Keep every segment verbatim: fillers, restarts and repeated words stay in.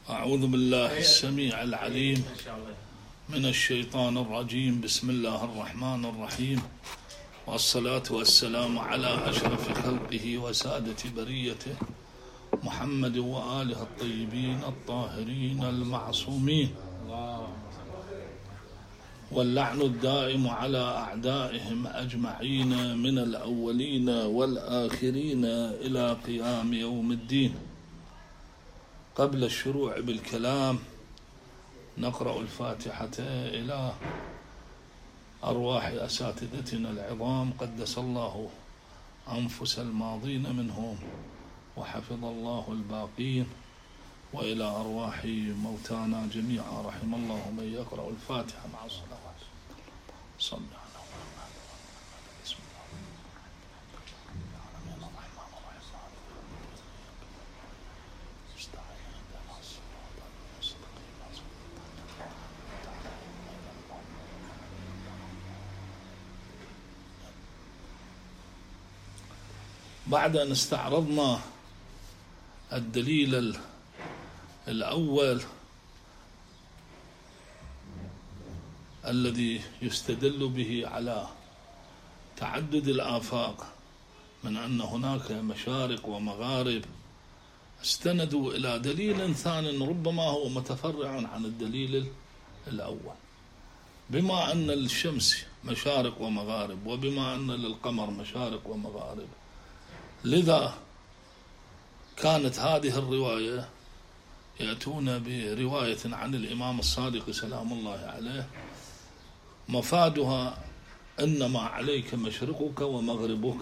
أعوذ بالله السميع العليم من الشيطان الرجيم. بسم الله الرحمن الرحيم، والصلاة والسلام على أشرف خلقه وسادة بريته محمد وآله الطيبين الطاهرين المعصومين، واللعن الدائم على أعدائهم أجمعين من الأولين والآخرين إلى قيام يوم الدين. قبل الشروع بالكلام نقرأ الفاتحة إلى أرواح أساتذتنا العظام قدس الله أنفس الماضين منهم وحفظ الله الباقين، وإلى أرواح موتانا جميعا رحم الله من يقرأ الفاتحة مع الصلوات. صلى الله عليه بعد أن استعرضنا الدليل الأول الذي يستدل به على تعدد الآفاق من أن هناك مشارق ومغارب، استندوا إلى دليل ثاني ربما هو متفرع عن الدليل الأول، بما أن للشمس مشارق ومغارب وبما أن للقمر مشارق ومغارب، لذا كانت هذه الرواية يأتون برواية عن الإمام الصادق سلام الله عليه مفادها إنما عليك مشرقك ومغربك.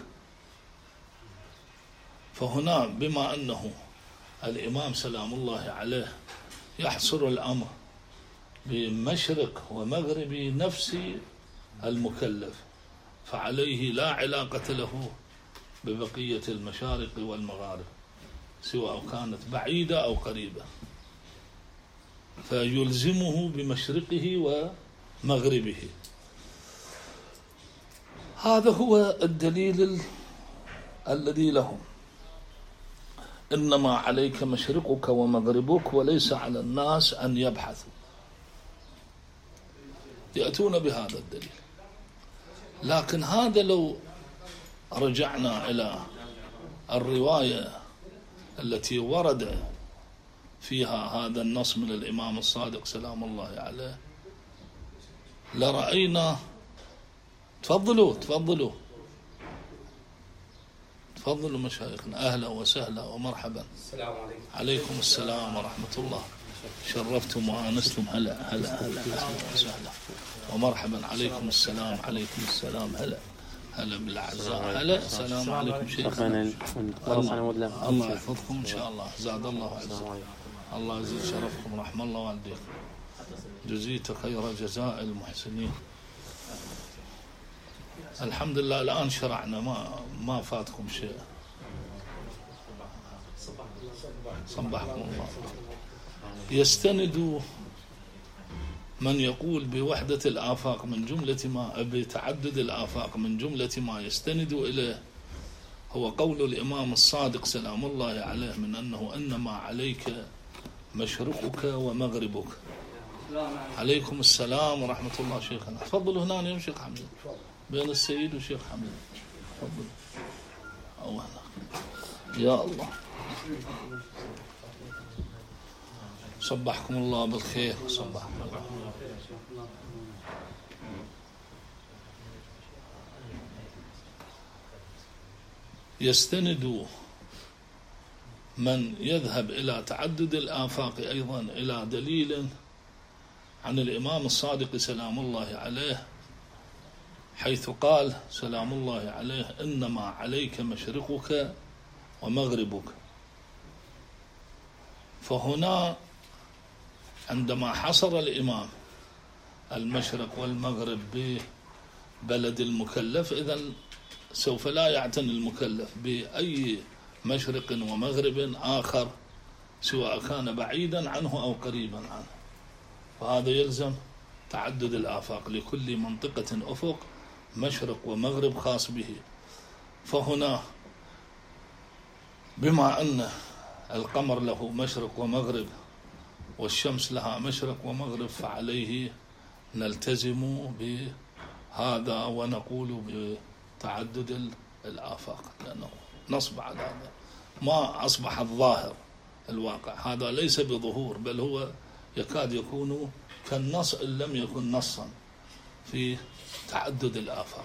فهنا بما أنه الإمام سلام الله عليه يحصر الأمر بمشرق ومغرب نفس المكلف، فعليه لا علاقة له ببقية المشارق والمغارب سواء كانت بعيدة أو قريبة، فيلزمه بمشرقه ومغربه. هذا هو الدليل الذي لهم، إنما عليك مشرقك ومغربك وليس على الناس أن يبحثوا. يأتون بهذا الدليل، لكن هذا لو رجعنا إلى الرواية التي ورد فيها هذا النص من الإمام الصادق سلام الله عليه لرأينا. تفضلوا تفضلوا تفضلوا مشايخنا، أهلا وسهلا ومرحبا. السلام عليكم. عليكم السلام ورحمة الله، شرفتم وآنستم. هلا هلا هلا وسهلا ومرحبا. عليكم السلام عليكم السلام. هلا هلا بالأعزاء. هلا السلام عليكم شيخنا. الله يحفظكم إن شاء الله، زاد الله عزكم، الله يزيد شرفكم، رحم الله والديكم، جزيت خير جزاء المحسنين. الحمد لله الآن شرعنا، ما ما فاتكم شيء. صبحكم الله. يستند من يقول بوحدة الآفاق من جملة ما بتعدد الآفاق من جملة ما يستند إليه هو قول الإمام الصادق سلام الله عليه من أنه إنما عليك مشرقك ومغربك. عليكم السلام ورحمة الله شيخنا. تفضلوا هنا يا شيخ حمد، بين السيد وشيخ حمد. تفضل. أو هنا يا الله. صبحكم الله بالخير. صبحكم الله. يستند من يذهب إلى تعدد الآفاق أيضا إلى دليل عن الإمام الصادق سلام الله عليه، حيث قال سلام الله عليه إنما عليك مشرقك ومغربك. فهنا عندما حصر الإمام المشرق والمغرب ببلد المكلف، إذن سوف لا يعتني المكلف بأي مشرق ومغرب آخر سواء كان بعيدا عنه أو قريبا عنه، فهذا يلزم تعدد الآفاق، لكل منطقة أفق مشرق ومغرب خاص به. فهنا بما أن القمر له مشرق ومغرب والشمس لها مشرق ومغرب، فعليه نلتزم بهذا ونقول بتعدد الآفاق، لأنه نصب على هذا ما أصبح الظاهر الواقع، هذا ليس بظهور بل هو يكاد يكون كالنص إن لم يكن نصا في تعدد الآفاق.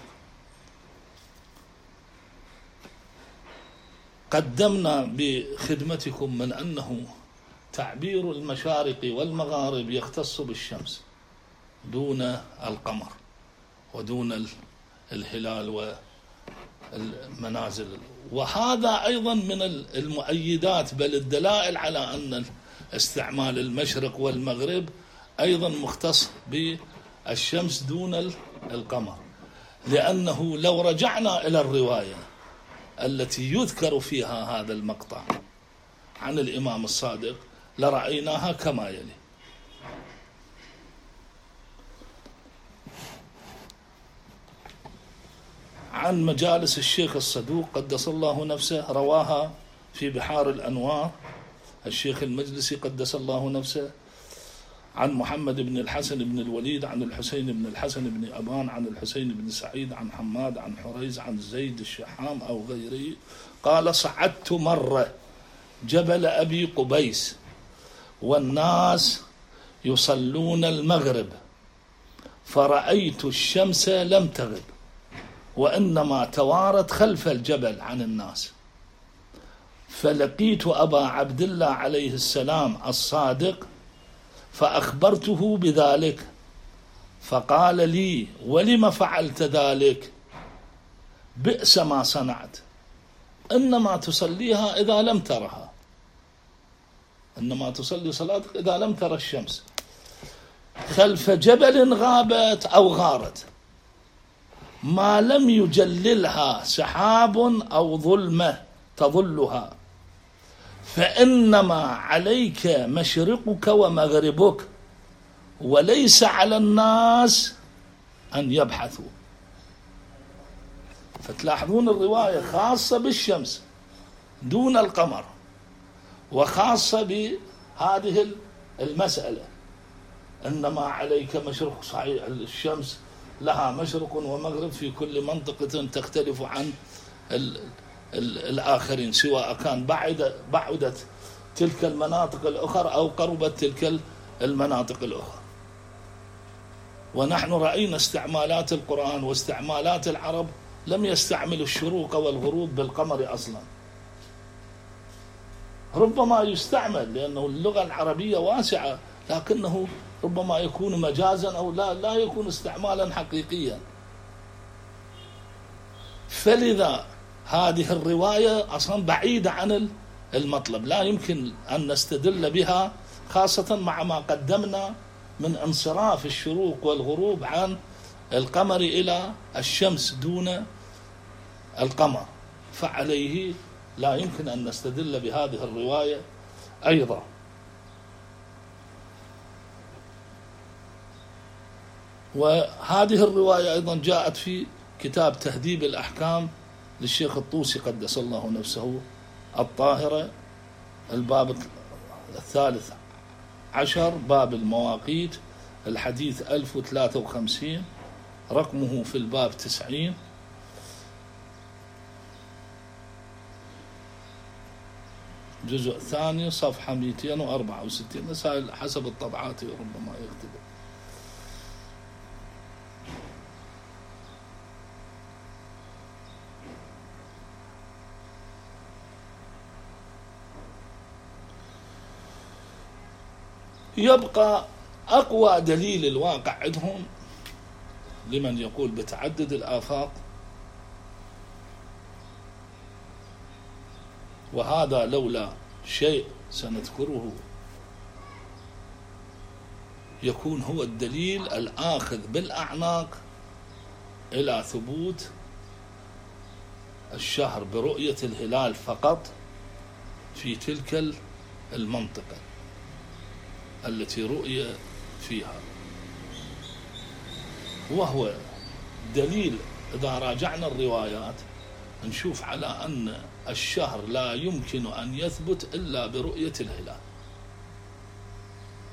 قدمنا بخدمتكم من أنه تعبير المشارق والمغارب يختص بالشمس دون القمر ودون الهلال والمنازل، وهذا أيضا من المؤيدات بل الدلائل على أن استعمال المشرق والمغرب أيضا مختص بالشمس دون القمر، لأنه لو رجعنا إلى الرواية التي يذكر فيها هذا المقطع عن الإمام الصادق لرأيناها كما يلي: عن مجالس الشيخ الصدوق قدس الله نفسه، رواها في بحار الأنوار الشيخ المجلسي قدس الله نفسه، عن محمد بن الحسن بن الوليد عن الحسين بن الحسن بن أبان عن الحسين بن سعيد عن حماد عن حريز عن زيد الشحام أو غيره قال: صعدت مرة جبل أبي قبيس والناس يصلون المغرب فرأيت الشمس لم تغب وإنما توارت خلف الجبل عن الناس، فلقيت أبا عبد الله عليه السلام الصادق فأخبرته بذلك، فقال لي: ولم فعلت ذلك؟ بئس ما صنعت، إنما تصليها إذا لم ترها، إنما تصلي صلاتك إذا لم ترى الشمس خلف جبل غابت أو غارت ما لم يجللها سحاب أو ظلمة تظلها، فإنما عليك مشرقك ومغربك وليس على الناس أن يبحثوا. فتلاحظون الرواية خاصة بالشمس دون القمر، وخاصة بهذه المسألة، إنما عليك مشرق. صحيح الشمس لها مشرق ومغرب في كل منطقة تختلف عن الآخرين، سواء كان بعد بعدت تلك المناطق الأخرى أو قربت تلك المناطق الأخرى. ونحن رأينا استعمالات القرآن واستعمالات العرب لم يستعملوا الشروق والغروب بالقمر أصلا، ربما يستعمل لأنه اللغة العربية واسعة، لكنه ربما يكون مجازا أو لا لا يكون استعمالا حقيقيا. فلذا هذه الرواية أصلا بعيدة عن المطلب، لا يمكن أن نستدل بها، خاصة مع ما قدمنا من انصراف الشروق والغروب عن القمر إلى الشمس دون القمر، فعليه لا يمكن أن نستدل بهذه الرواية أيضا. وهذه الرواية أيضا جاءت في كتاب تهذيب الأحكام للشيخ الطوسي قدس الله نفسه الطاهرة، الباب الثالث عشر باب المواقيت، الحديث ألف وثلاثة وخمسين، رقمه في الباب تسعين، جزء الثاني صفحة مئتين وأربعة وستين، مسائل حسب الطبعات ربما يكتب. يبقى أقوى دليل الواقع عندهم لمن يقول بتعدد الآفاق، وهذا لولا شيء سنذكره يكون هو الدليل الآخذ بالأعناق إلى ثبوت الشهر برؤية الهلال فقط في تلك المنطقة التي رؤي فيها، وهو دليل إذا راجعنا الروايات نشوف على أن الشهر لا يمكن أن يثبت إلا برؤية الهلال،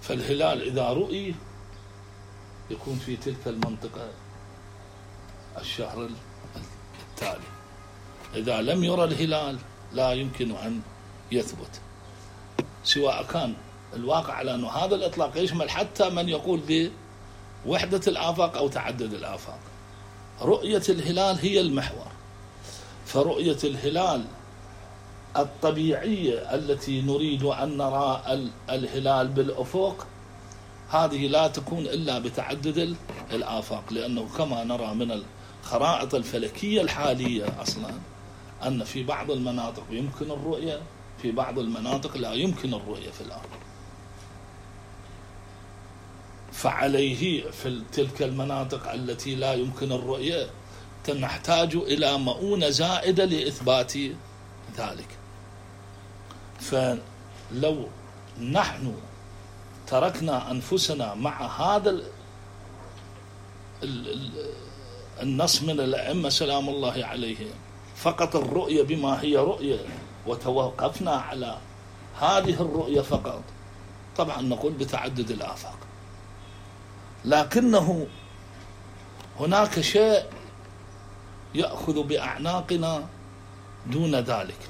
فالهلال إذا رؤي يكون في تلك المنطقة الشهر التالي. إذا لم يرى الهلال لا يمكن أن يثبت، سواء كان الواقع على أنه هذا الإطلاق يشمل حتى من يقول بوحدة الآفاق أو تعدد الآفاق. رؤية الهلال هي المحور، فرؤية الهلال الطبيعية التي نريد أن نرى الهلال بالأفق هذه لا تكون إلا بتعدد الآفاق، لأنه كما نرى من الخرائط الفلكية الحالية أصلا أن في بعض المناطق يمكن الرؤية، في بعض المناطق لا يمكن الرؤية في الأرض. فعليه في تلك المناطق التي لا يمكن الرؤية نحتاج إلى مؤونة زائدة لإثبات ذلك. فلو نحن تركنا أنفسنا مع هذا النص من الأئمة سلام الله عليهم فقط الرؤية بما هي رؤية وتوقفنا على هذه الرؤية فقط، طبعا نقول بتعدد الآفاق، لكنه هناك شيء يأخذ بأعناقنا دون ذلك.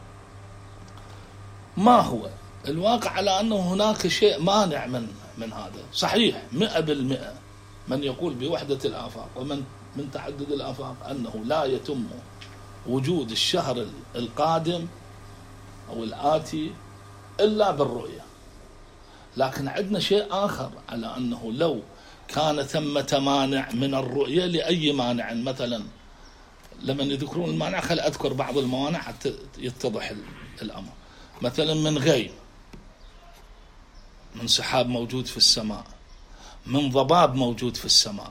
ما هو الواقع؟ على أنه هناك شيء مانع من من هذا. صحيح مئة بالمئة من يقول بوحدة الآفاق ومن من تعدد الآفاق أنه لا يتم وجود الشهر القادم أو الآتي إلا بالرؤية، لكن عندنا شيء آخر على أنه لو كان ثمة مانع من الرؤية لأي مانع، مثلا لما يذكرون المانع خل أذكر بعض الموانع حتى يتضح الأمر. مثلا من غيم، من سحاب موجود في السماء، من ضباب موجود في السماء،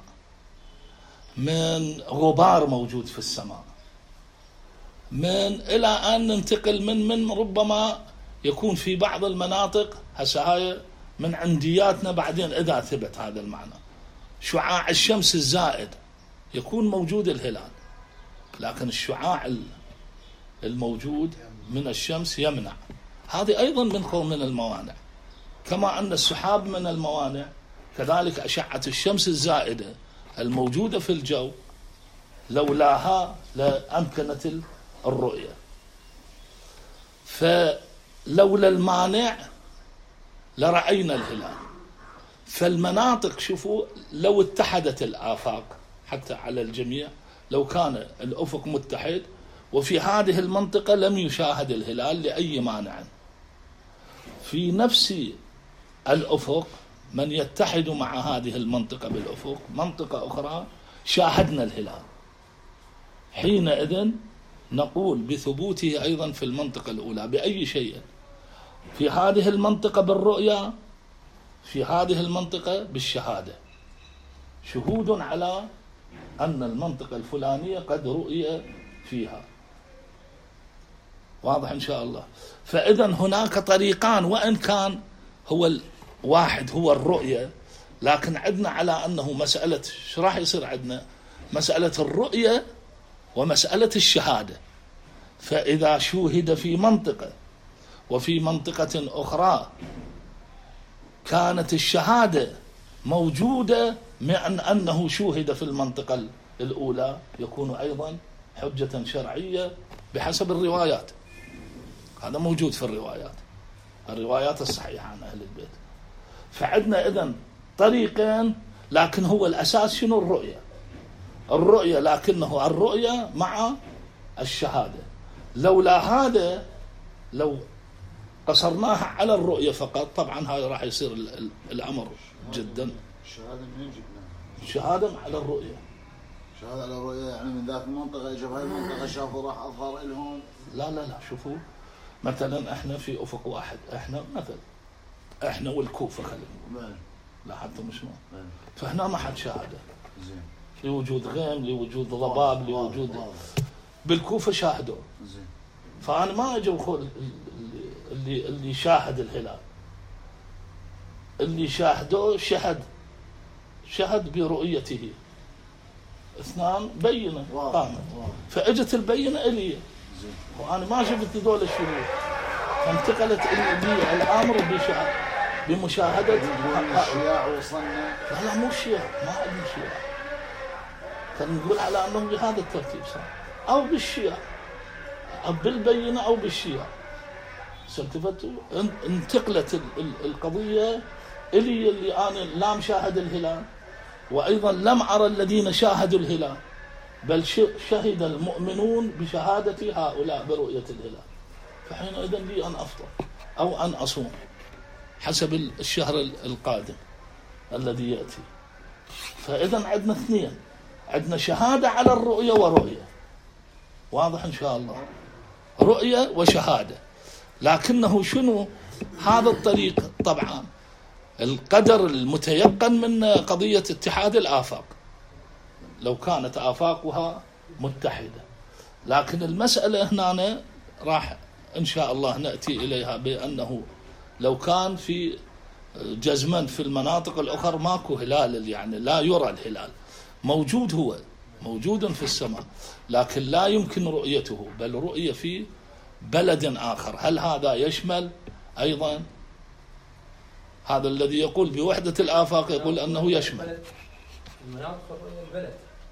من غبار موجود في السماء، من إلى أن ننتقل من من ربما يكون في بعض المناطق هسه هاي من عندياتنا بعدين إذا ثبت هذا المعنى، شعاع الشمس الزائد يكون موجود الهلال، لكن الشعاع الموجود من الشمس يمنع. هذه أيضا من قوم من الموانع، كما أن السحاب من الموانع كذلك أشعة الشمس الزائدة الموجودة في الجو لولاها لأمكنت الرؤية. فلولا المانع لرأينا الهلال. فالمناطق شوفوا لو اتحدت الآفاق حتى على الجميع، لو كان الأفق متحد وفي هذه المنطقة لم يشاهد الهلال لأي مانع، في نفس الأفق من يتحد مع هذه المنطقة بالأفق منطقة أخرى شاهدنا الهلال، حينئذ نقول بثبوته أيضا في المنطقة الأولى بأي شيء، في هذه المنطقة بالرؤية، في هذه المنطقة بالشهادة، شهود على أن المنطقة الفلانية قد رؤي فيها. واضح إن شاء الله. فإذا هناك طريقان، وإن كان هو الواحد هو الرؤية، لكن عندنا على أنه مسألة شو راح يصير عندنا مسألة الرؤية ومسألة الشهادة. فإذا شوهد في منطقة وفي منطقة أخرى كانت الشهادة موجودة مع أنه شوهد في المنطقة الأولى يكون أيضا حجة شرعية بحسب الروايات. هذا موجود في الروايات الروايات الصحيحة عن أهل البيت. فعندنا إذن طريقين، لكن هو الأساس شنو؟ الرؤية الرؤية لكنه الرؤية مع الشهادة. لولا هذا لو قصرناها على الرؤية فقط طبعا هذا راح يصير الأمر جدا. الشهادة منين جبناها؟ الشهادة على الرؤية. شهادة على الرؤية يعني من ذاك المنطقة اجى بهاي المنطقة شافوا راح أظهر لهم. لا لا لا شوفوا مثلا احنا في أفق واحد، احنا مثلا احنا والكوفة خلينا لا حتى مش ما فهنا ما حد شاهده زين لوجود غيم لوجود ضباب لوجود بالكوفة شاهدوا زين. فأنا ما أجي أقول اللي اللي شاهد الهلال، اللي شاهدوه شهد شهد برؤيته، اثنان بينة قامت، فاجت البينة إلي وأنا ما شفت دول الشهود، فانتقلت إلي الأمر بشهد بمشاهدة الشياع وصلنا. لا لا مو الشيعة، ما عندنا شيعة، كان نقول على أنهم بهذا الترتيب صار أو بالشيعة أو بالبينة أو بالشيعة. سلتفتوا انتقلت القضية إلي اللي أنا لا مشاهد الهلال، وأيضا لم أرى الذين شاهدوا الهلال، بل شهد المؤمنون بشهادة هؤلاء برؤية الهلال، فحينئذ لي أن أفطر أو أن أصوم حسب الشهر القادم الذي يأتي. فإذا عندنا اثنين، عندنا شهادة على الرؤية ورؤية، واضح إن شاء الله، رؤية وشهادة. لكنه شنو هذا الطريق؟ طبعا القدر المتيقن من قضية اتحاد الآفاق لو كانت آفاقها متحدة، لكن المسألة هنا راح إن شاء الله نأتي إليها بأنه لو كان في جزما في المناطق الأخرى ماكو هلال، يعني لا يرى الهلال، موجود هو موجود في السماء لكن لا يمكن رؤيته، بل رؤية في بلد آخر. هل هذا يشمل أيضا هذا الذي يقول بوحدة الآفاق يقول أنه يشمل المناطق الرؤية البلد؟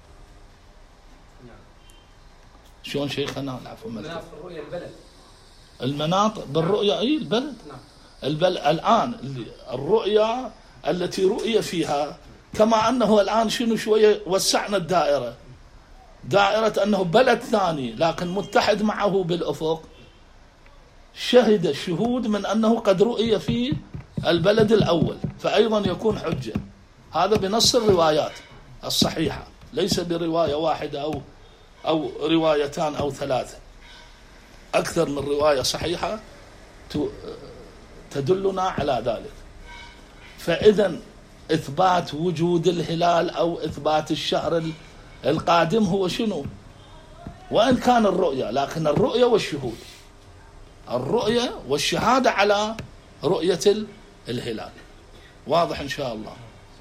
شلون شيخنا؟ العفو. المناطق الرؤية البلد، المناطق بالرؤية أي البلد. نعم. البلد الآن الرؤية التي رؤية فيها، كما أنه الآن شنو شوية وسعنا الدائرة، دائرة أنه بلد ثاني لكن متحد معه بالأفق، شهد الشهود من أنه قد رؤية في البلد الأول، فأيضا يكون حجة. هذا بنص الروايات الصحيحة، ليس برواية واحدة أو أو روايتان أو ثلاثة، أكثر من رواية صحيحة تدلنا على ذلك. فإذا إثبات وجود الهلال أو إثبات الشهر القادم هو شنو؟ وإن كان الرؤية، لكن الرؤية والشهود، الرؤية والشهادة على رؤية الهلال، واضح إن شاء الله.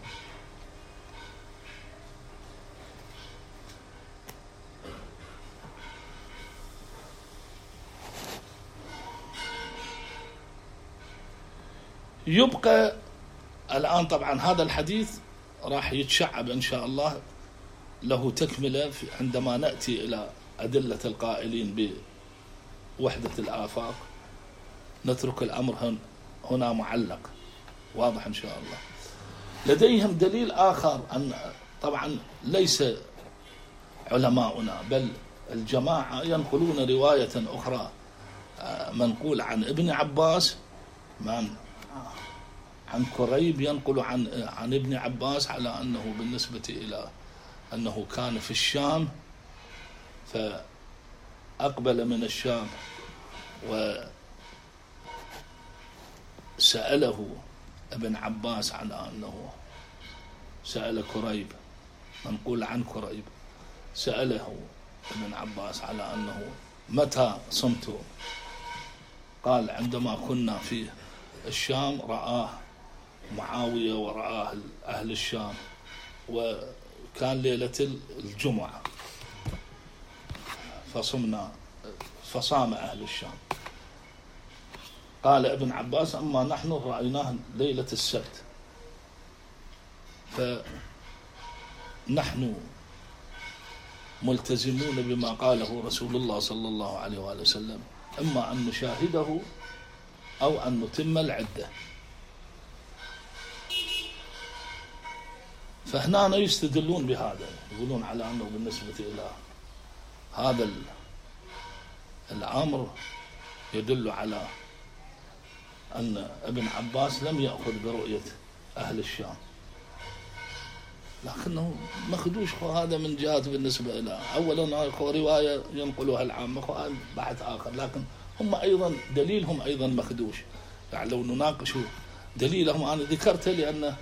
يبقى الآن طبعا هذا الحديث راح يتشعب إن شاء الله له تكملة عندما نأتي إلى أدلة القائلين بوحدة الآفاق، نترك الأمر هنا معلق، واضح إن شاء الله. لديهم دليل آخر، أن طبعا ليس علماؤنا بل الجماعة ينقلون رواية أخرى منقول عن ابن عباس، من عن كريب ينقل عن عن ابن عباس على أنه بالنسبة إلى أنه كان في الشام، فأقبل من الشام وسأله ابن عباس على أنه سأل كريب، منقول عن كريب سأله ابن عباس على أنه متى صمت؟ قال عندما كنا في الشام رآه معاوية ورآه أهل الشام، وكان ليلة الجمعة فصمنا فصام أهل الشام. قال ابن عباس أما نحن رأيناه ليلة السبت، فنحن ملتزمون بما قاله رسول الله صلى الله عليه وآله وسلم، إما أن نشاهده أو أن نتم العدة. فهنا يستدلون بهذا، يقولون على أنه بالنسبة إلى هذا الأمر يدل على أن ابن عباس لم يأخذ برؤية أهل الشام، لكنه مخدوش هذا من جهات بالنسبة إلى أولا رواية ينقلها العامة بعد آخر، لكن هم أيضا دليلهم أيضا مخدوش. يعني لو نناقشوا دليلهم، أنا ذكرته لأن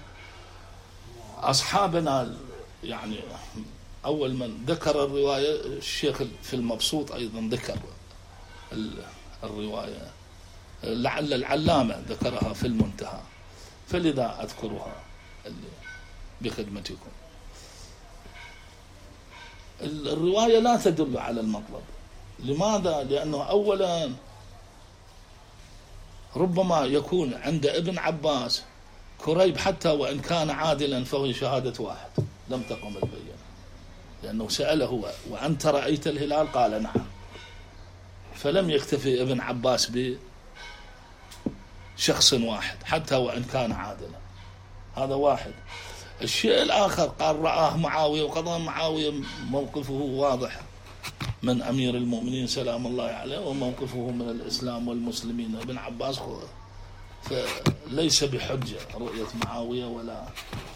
أصحابنا يعني أول من ذكر الرواية الشيخ في المبسوط أيضا ذكر الرواية، لعل العلامة ذكرها في المنتهى، فلذا أذكرها بخدمتكم. الرواية لا تدل على المطلب. لماذا؟ لأنه أولا ربما يكون عند ابن عباس كريب حتى وإن كان عادلا فهو شهادة واحد لم تقم البينة، لأنه سأله وأنت رأيت الهلال؟ قال نعم. فلم يكتفي ابن عباس بشخص واحد حتى وإن كان عادلا، هذا واحد. الشيء الآخر قال رآه معاوية وقضى معاوية، موقفه واضح من أمير المؤمنين سلام الله عليه وموقفه من الإسلام والمسلمين. ابن عباس فليس بحجة رؤية معاوية ولا،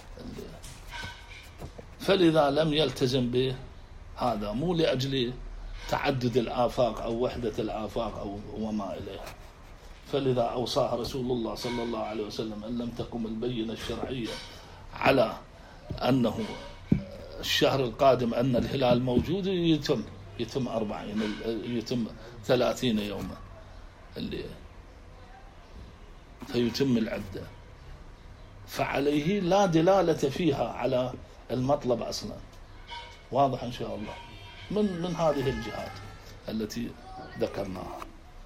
فلذا لم يلتزم به هذا، مو لأجل تعدد الآفاق أو وحدة الآفاق أو وما إليها. فلذا أوصاه رسول الله صلى الله عليه وسلم أن لم تقم البينة الشرعية على أنه الشهر القادم أن الهلال موجود يتم يتم أربعين يتم ثلاثين يوما اللي فيتم العدة، فعليه لا دلالة فيها على المطلب أصلا. واضح إن شاء الله من من هذه الجهات التي ذكرناها.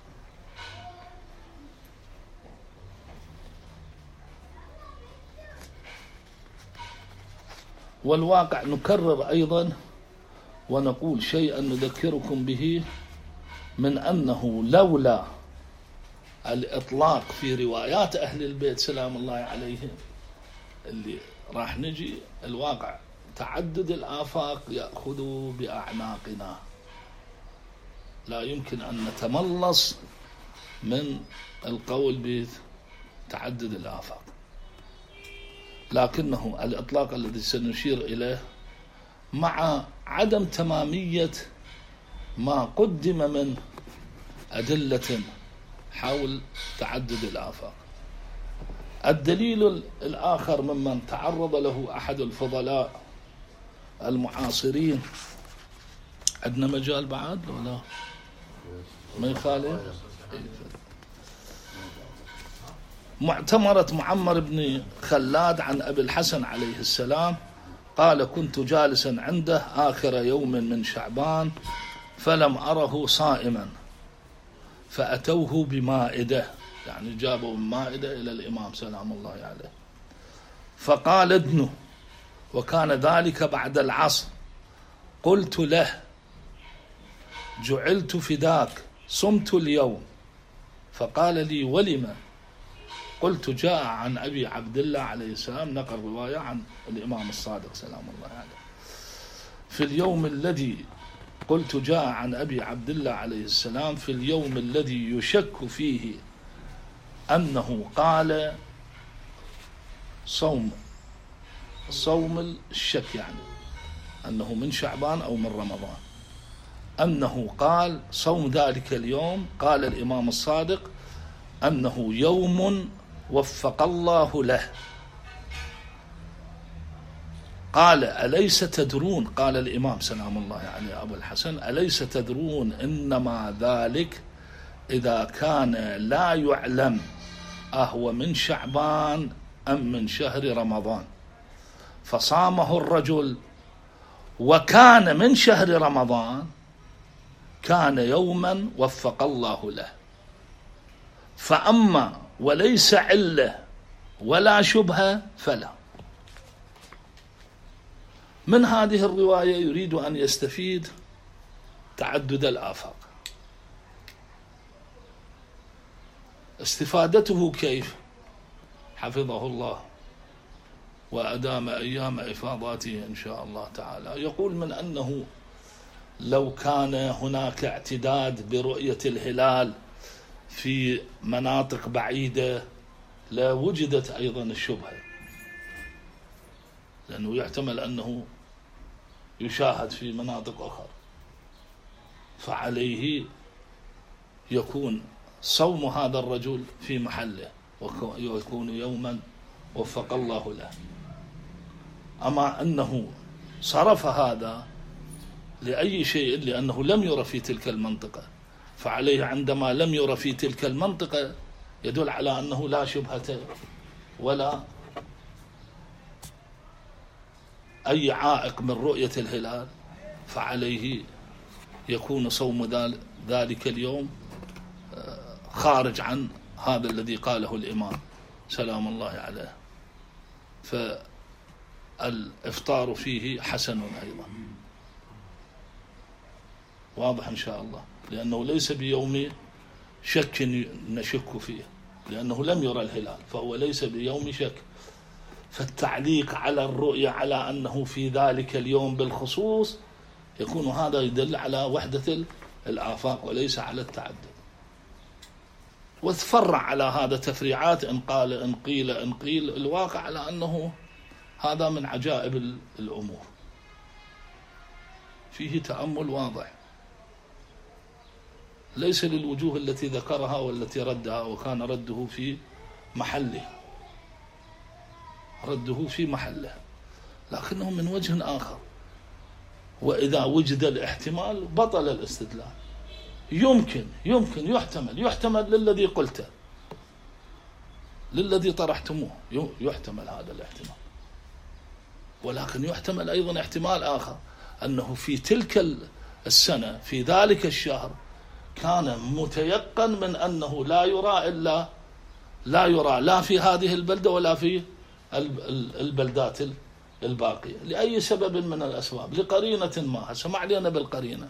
والواقع نكرر أيضا ونقول شيئا نذكركم به، من أنه لولا الإطلاق في روايات أهل البيت سلام الله عليهم اللي راح نجي، الواقع تعدد الآفاق يأخذ بأعناقنا، لا يمكن أن نتملص من القول بتعدد الآفاق، لكنه الإطلاق الذي سنشير إليه مع عدم تمامية ما قدم من أدلة حول تعدد الآفاق. الدليل الآخر ممن تعرض له أحد الفضلاء المعاصرين، عندنا مجال بعد ولا ما يخالف؟ معتمرة معمر بن خلاد عن أبي الحسن عليه السلام قال: كنت جالسا عنده آخر يوم من شعبان فلم أره صائما، فأتوه بمائدة، يعني جابوا مائدة إلى الإمام سلام الله عليه، فقال ادنه، وكان ذلك بعد العصر، قلت له: جعلت فداك، صمت اليوم. فقال لي: ولم؟ قلت: جاء عن أبي عبد الله عليه السلام، نقل رواية عن الإمام الصادق سلام الله عليه، في اليوم الذي قلت جاء عن أبي عبد الله عليه السلام في اليوم الذي يشك فيه أنه قال صوم صوم الشك، يعني أنه من شعبان أو من رمضان، أنه قال صوم ذلك اليوم، قال الإمام الصادق أنه يوم وفق الله له. قال: أليس تدرون، قال الإمام سلام الله عليه أبو الحسن: أليس تدرون إنما ذلك إذا كان لا يعلم أهو من شعبان أم من شهر رمضان، فصامه الرجل وكان من شهر رمضان، كان يوما وفق الله له، فأما وليس علة ولا شبهة فلا. من هذه الرواية يريد أن يستفيد تعدد الآفاق. استفادته كيف؟ حفظه الله وأدام أيام إفاضاته إن شاء الله تعالى. يقول: من أنه لو كان هناك اعتداد برؤية الهلال في مناطق بعيدة لوجدت أيضا الشبهة، لأنه يحتمل أنه يشاهد في مناطق أخرى، فعليه يكون صوم هذا الرجل في محله ويكون يوما وفق الله له. أما أنه صرف هذا لأي شيء لأنه لم يرى في تلك المنطقة، فعليه عندما لم يرى في تلك المنطقة يدل على أنه لا شبهة ولا أي عائق من رؤية الهلال، فعليه يكون صوم ذلك اليوم خارج عن هذا الذي قاله الإمام سلام الله عليه، فالإفطار فيه حسن أيضا. واضح إن شاء الله، لأنه ليس بيوم شك نشك فيه، لأنه لم يرى الهلال، فهو ليس بيوم شك. فالتعليق على الرؤية على أنه في ذلك اليوم بالخصوص يكون هذا يدل على وحدة الآفاق وليس على التعدد. وتفرع على هذا تفريعات، إن قال إن قيل إن قيل، الواقع على أنه هذا من عجائب الأمور، فيه تأمل واضح، ليس للوجوه التي ذكرها والتي ردها، وكان رده في محله، رده في محله، لكنه من وجه آخر. وإذا وجد الاحتمال بطل الاستدلال. يمكن يمكن يحتمل يحتمل للذي قلته، للذي طرحتموه، يحتمل هذا الاحتمال. ولكن يحتمل أيضا احتمال آخر، أنه في تلك السنة في ذلك الشهر كان متيقن من أنه لا يرى إلا لا يرى لا في هذه البلدة ولا في البلدات الباقية، لأي سبب من الأسباب، لقرينة ما. هسه ما علينا بالقرينة،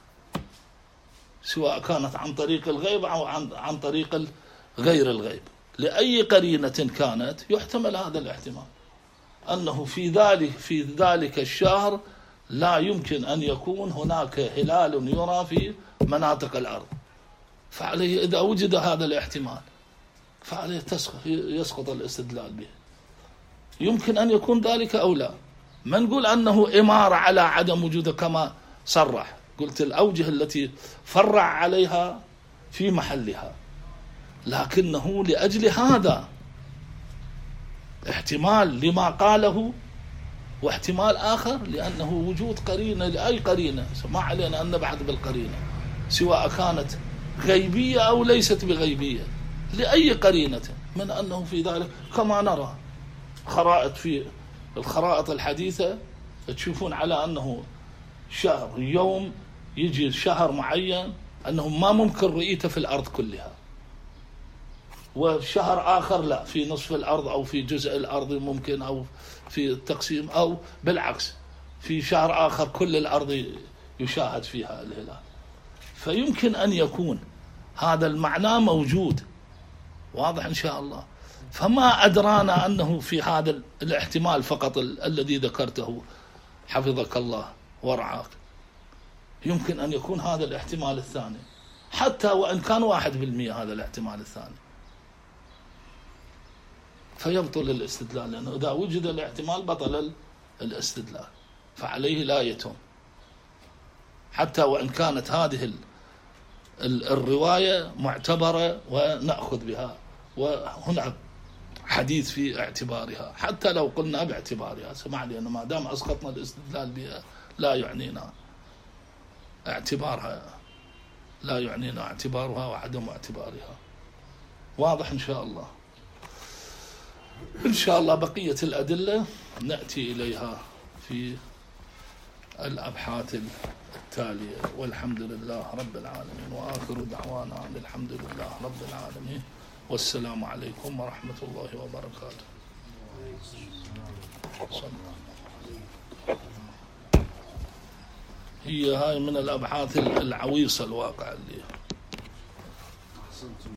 سواء كانت عن طريق الغيب أو عن عن طريق غير الغيب، لأي قرينة كانت يحتمل هذا الاحتمال، أنه في ذلك في ذلك الشهر لا يمكن أن يكون هناك هلال يرى في مناطق الأرض. فعليه إذا وجد هذا الاحتمال فعليه يسقط الاستدلال به. يمكن أن يكون ذلك أو لا، ما نقول أنه إمارة على عدم وجوده كما صرح. قلت الأوجه التي فرع عليها في محلها، لكنه لأجل هذا احتمال لما قاله، واحتمال آخر لأنه وجود قرينة لأي قرينة. ما علينا أن نبعد بالقرينة، سواء كانت غيبية أو ليست بغيبية، لأي قرينة من أنه في ذلك. كما نرى خرائط في الخرائط الحديثة تشوفون على أنه شهر يوم يجي شهر معين أنه ما ممكن رؤيته في الأرض كلها، وشهر آخر لا، في نصف الأرض أو في جزء الأرض ممكن، أو في التقسيم، أو بالعكس في شهر آخر كل الأرض يشاهد فيها الهلال. فيمكن أن يكون هذا المعنى موجود، واضح إن شاء الله. فما أدرانا أنه في هذا الاحتمال فقط الذي ذكرته حفظك الله ورعاك، يمكن أن يكون هذا الاحتمال الثاني، حتى وإن كان واحد بالمئة هذا الاحتمال الثاني، فيبطل الاستدلال، لأنه إذا وجد الاحتمال بطل الاستدلال، فعليه لا يتم، حتى وإن كانت هذه الرواية معتبرة ونأخذ بها، وهنا حديث في اعتبارها، حتى لو قلنا باعتبارها. سمع لي أنه ما دام أسقطنا الاستدلال بها لا يعنينا اعتبارها، لا يعنينا اعتبارها وعدم اعتبارها. واضح إن شاء الله. إن شاء الله بقية الأدلة نأتي إليها في الأبحاث التالية، والحمد لله رب العالمين، وآخر دعوانا أن الحمد لله رب العالمين، والسلام عليكم ورحمة الله وبركاته. هي هاي من الأبحاث العويصة الواقع اللي